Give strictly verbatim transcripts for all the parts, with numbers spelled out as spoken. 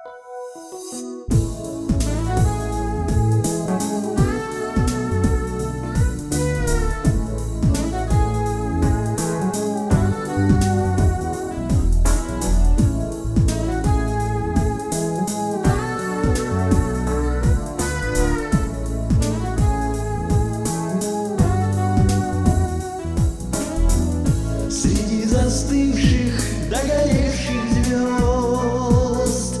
Среди застывших, догоревших звезд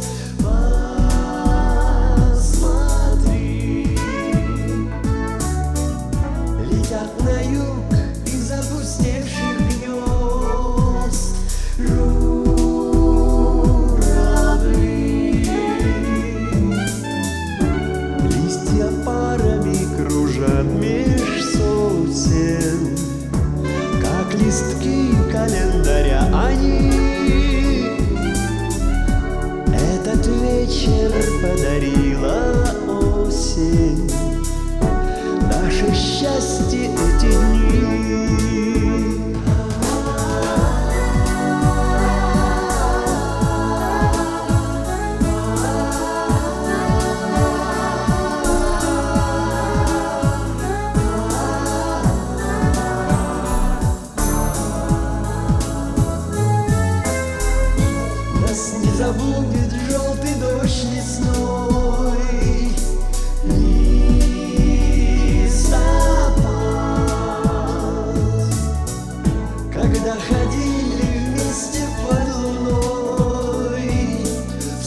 посмотри, летят на юг из опустевших гнезд журавли. Листья парами кружат меж сосен, как листки календаря они этот вечер подарила осень, наше счастье эти дни. Не забудет желтый дождь лесной, листопад, когда ходили вместе под луной в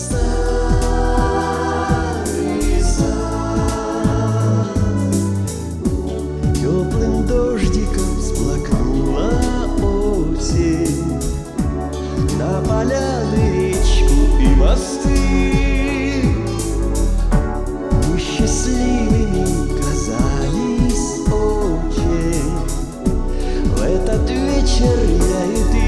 старый сад. Теплым дождиком всплакнула осень на поляны, речку и мосты. Мы счастливыми казались очень в этот вечер, я и ты.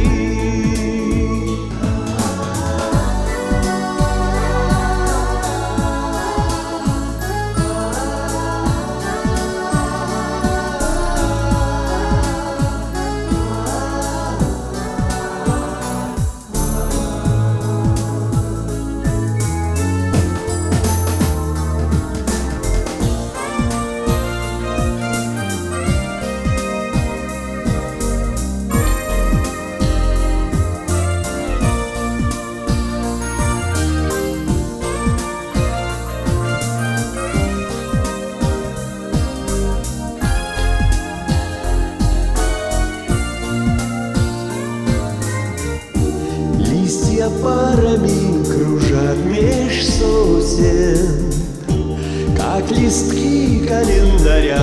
Листья парами кружат меж сосен, как листки календаря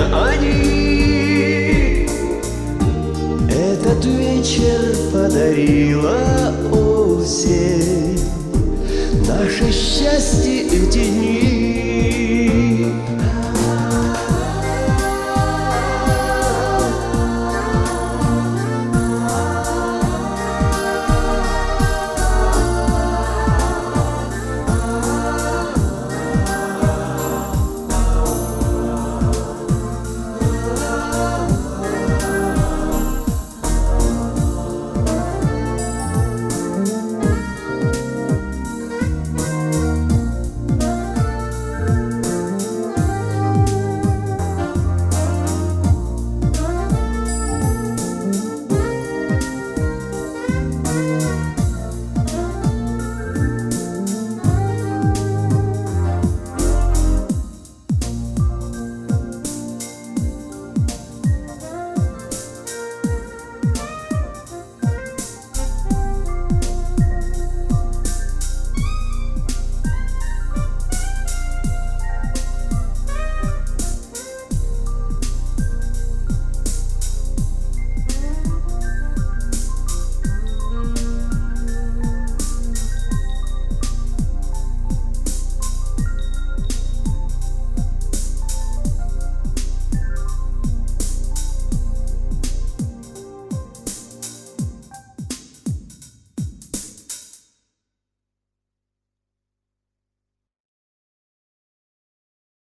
они этот вечер подарила осень, наше счастье эти